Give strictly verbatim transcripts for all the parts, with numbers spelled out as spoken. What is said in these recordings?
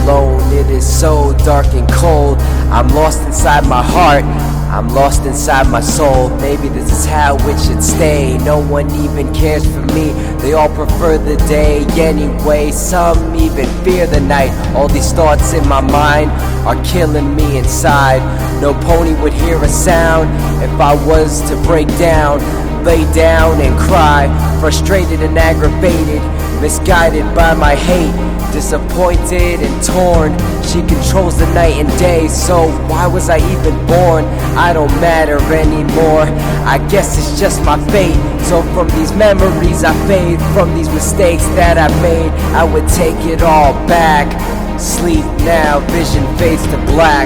alone. It is so dark and cold. I'm lost inside my heart, I'm lost inside my soul. Maybe this is how it should stay. No one even cares for me. They all prefer the day anyway. Some even fear the night. All these thoughts in my mind are killing me inside. No pony would hear a sound if I was to break down, lay down and cry, frustrated and aggravated, misguided by my hate, disappointed and torn. She controls the night and day, so why was I even born? I don't matter anymore, I guess it's just my fate. So from these memories I fade, from these mistakes that I made, I would take it all back. Sleep now, vision fades to black.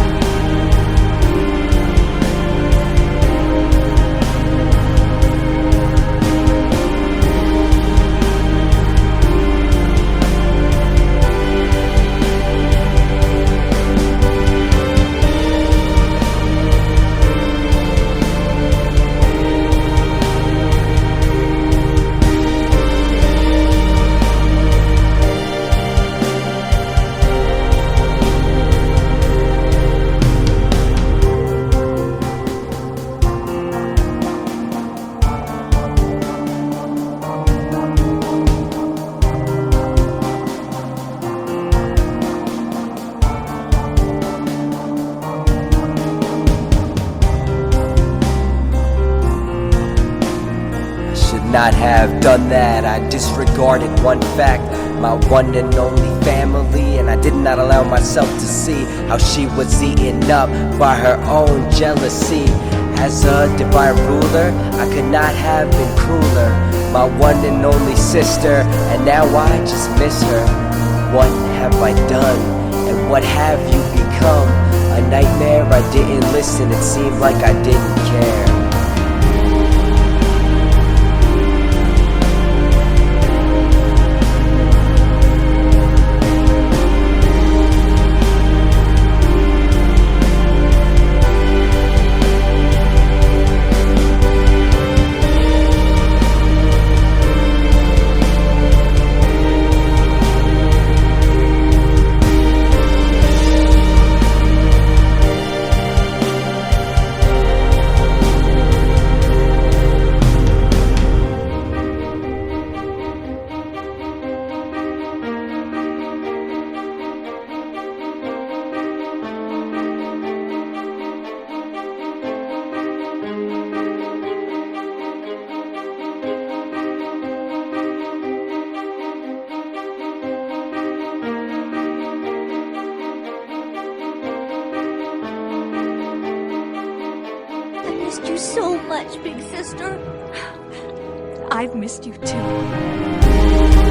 Not have done that. I disregarded one fact, my one and only family, and I did not allow myself to see how she was eaten up by her own jealousy. As a divine ruler, I could not have been crueler. My one and only sister, and now I just miss her. What have I done, and what have you become? A nightmare, I didn't listen, it seemed like I didn't care. I missed you so much, big sister. I've missed you too.